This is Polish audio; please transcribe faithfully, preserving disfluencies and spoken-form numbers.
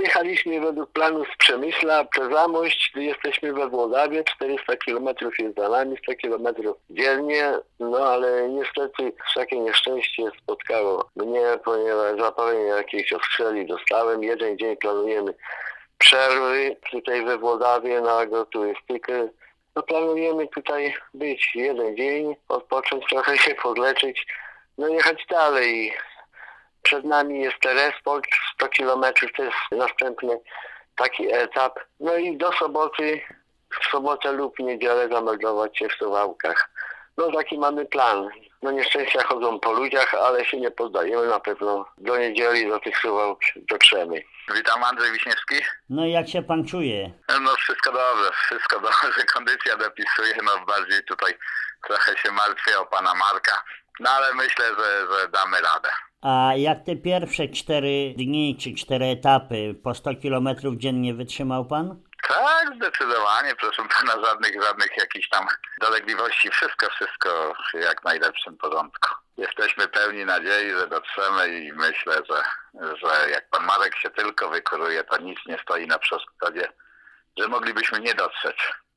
jechaliśmy według planu z Przemyśla przez Zamość, jesteśmy we Włodawie, czterysta kilometrów jest za nami, sto kilometrów dziennie, no ale niestety takie nieszczęście spotkało mnie, ponieważ zapalenie jakiejś ostrzeli dostałem. Jeden dzień planujemy przerwy tutaj we Włodawie na agroturystykę. No planujemy tutaj być jeden dzień, odpocząć, trochę się podleczyć, no jechać dalej. Przed nami jest Teresport, sto kilometrów, to jest następny taki etap. No i do soboty, w sobotę lub niedzielę zameldować się w Suwałkach. No taki mamy plan. No nieszczęścia chodzą po ludziach, ale się nie poddajemy, na pewno do niedzieli do tych Suwałk dotrzemy. Witam, Andrzej Wiśniewski. No jak się pan czuje? No wszystko dobrze, wszystko dobrze, kondycja dopisuje, no bardziej tutaj trochę się martwię o pana Marka, no ale myślę, że, że damy radę. A jak te pierwsze cztery dni czy cztery etapy po sto kilometrów dziennie wytrzymał pan? Tak, zdecydowanie, proszę pana, żadnych, żadnych jakichś tam dolegliwości, wszystko, wszystko w jak najlepszym porządku. Jesteśmy pełni nadziei, że dotrzemy i myślę, że, że jak pan Marek się tylko wykuruje, to nic nie stoi na przeszkodzie, że moglibyśmy nie dotrzeć.